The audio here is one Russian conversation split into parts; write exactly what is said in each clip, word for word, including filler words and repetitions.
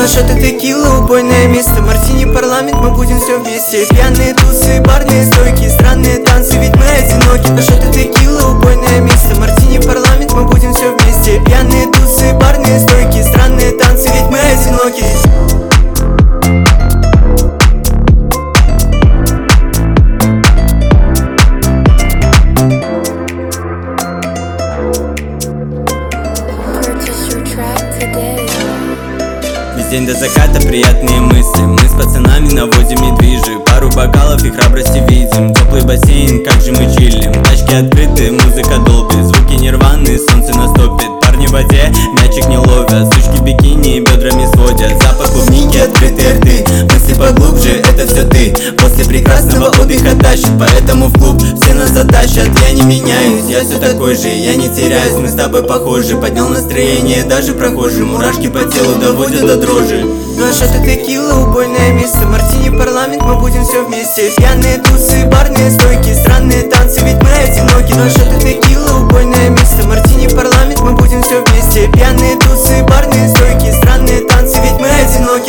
Два шота текила, убойное место. Мартини, парламент, мы будем все вместе. Пьяные тусы, барные стойки, странные танцы, ведь мы одиноки. Два шота текила, убойное место. Мартини, парламент, мы будем все вместе. Пьяные тусы, барные стойки, странные танцы, ведь мы одиноки. Весь день до заката приятные мысли. Мы с пацанами наводим недвижи. Пару бокалов и храбрости видим. Теплый бассейн, как же мы чилим. Тачки открыты, музыка долбит. Звуки нирваны, солнце наступит. Парни в воде, мячик не ловят. Сучки бикини бедрами сводят. Запах клубники, открытые рты. Мысли поглубже, это все ты. После прекрасного отдыха тащит, поэтому в клуб все нас затащат. Я не меняюсь, я все такой же, я не теряюсь, мы с тобой похожи. Поднял настроение даже прохожим. Мурашки по телу доводят до дрожи. Два шота текила, убойное место. Мартини, парламент, мы будем все вместе. Пьяные тусы, барные стойки, странные танцы, ведь мы одиноки. Два шота текила, убойное место. Мартини, парламент, мы будем все вместе. Пьяные тусы, барные стойки, странные танцы, ведь мы одиноки.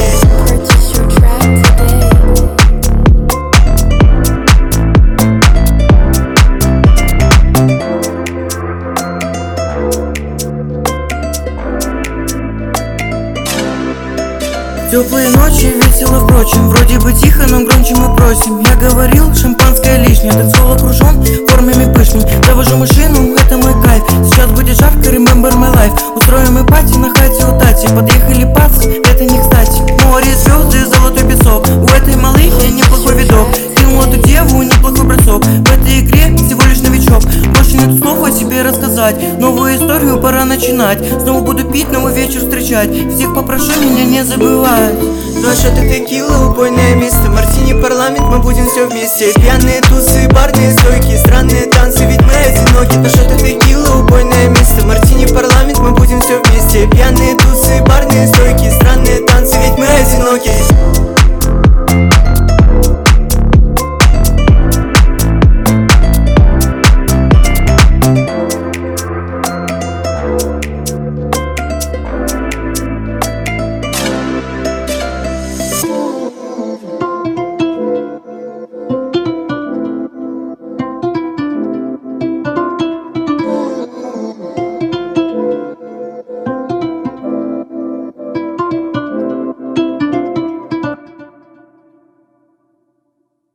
Теплые ночи, весело впрочем. Вроде бы тихо, но громче мы просим. Я говорил, шампанское лишнее. Танцпол окружен формами пышными. Завожу машину, это мой кайф. Сейчас будет жарко, remember my life. Устроим мы пати на хате у Тати. Подъехали пацы, это не кстати. Море, звезды, золотой песок. У этой малыхи неплохой видок. Кинул эту деву, неплохой бросок. В этой игре всего лишь новичок. Больше нет слов о себе рассказать. Новую историю пора начинать. Снова буду пить, новый вечер встречать. Всех попрошу меня не забывать. Два шота текила, убойное место. Мартини, парламент, мы будем все вместе. Пьяные тусы, барные стойки, странные танцы, ведь мы одиноки. Два шота текила, убойное место. Мартини, парламент, мы будем все вместе. Пьяные тусы, барные стойки, странные